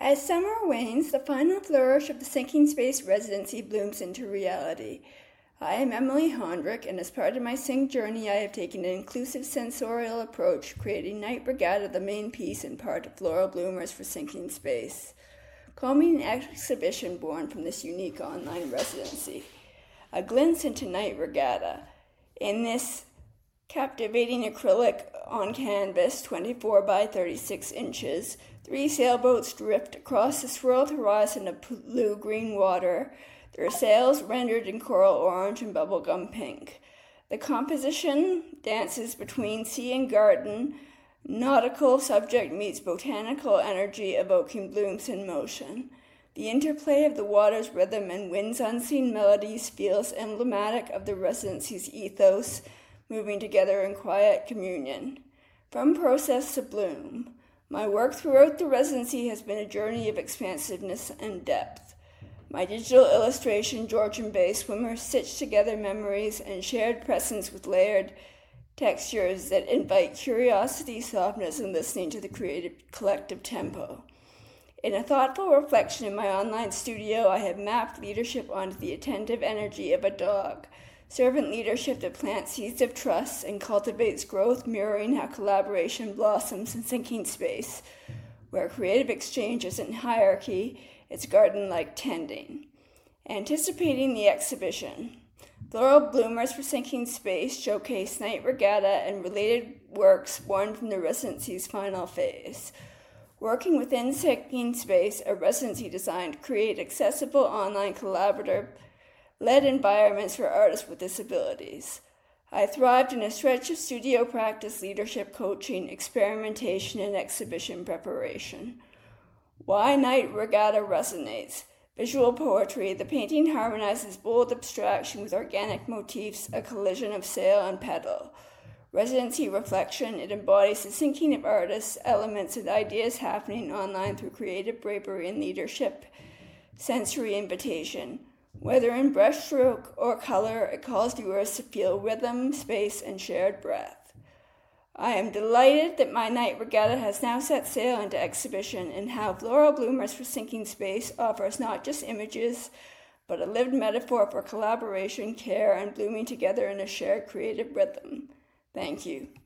As summer wanes, the final flourish of the Sinking Space residency blooms into reality. I am Emily Hondrick, and as part of my Sing journey, I have taken an inclusive sensorial approach, creating Night Regatta the main piece and part of Floral Bloomers for Sinking Space. Call me an exhibition born from this unique online residency. A glimpse into Night Regatta. In this captivating acrylic on canvas, 24 by 36 inches, 3 sailboats drift across the swirled horizon of blue-green water, their sails rendered in coral orange and bubblegum pink. The composition dances between sea and garden. Nautical subject meets botanical energy, evoking blooms in motion. The interplay of the water's rhythm and wind's unseen melodies feels emblematic of the residency's ethos, moving together in quiet communion. From process to bloom, my work throughout the residency has been a journey of expansiveness and depth. My digital illustration, Georgian Bay swimmers, stitch together memories and shared presence with layered textures that invite curiosity, softness, and listening to the creative collective tempo. In a thoughtful reflection in my online studio, I have mapped leadership onto the attentive energy of a dog, servant leadership that plants seeds of trust and cultivates growth, mirroring how collaboration blossoms in Sinking Space, where creative exchange isn't hierarchy, it's garden-like tending. Anticipating the exhibition, Floral Bloomers for Sinking Space showcase Night Regatta and related works born from the residency's final phase. Working within Sinking Space, a residency designed to create accessible online collaborative-led environments for artists with disabilities. I thrived in a stretch of studio practice, leadership coaching, experimentation, and exhibition preparation. Why Night Regatta resonates. Visual poetry, the painting harmonizes bold abstraction with organic motifs, a collision of sail and petal. Residency reflection, it embodies the sinking of artists, elements, and ideas happening online through creative bravery and leadership. Sensory invitation. Whether in brushstroke or color, it calls viewers to feel rhythm, space, and shared breath. I am delighted that my Night Regatta has now set sail into exhibition, and how Floral Bloomers for Sinking Space offers not just images, but a lived metaphor for collaboration, care, and blooming together in a shared creative rhythm. Thank you.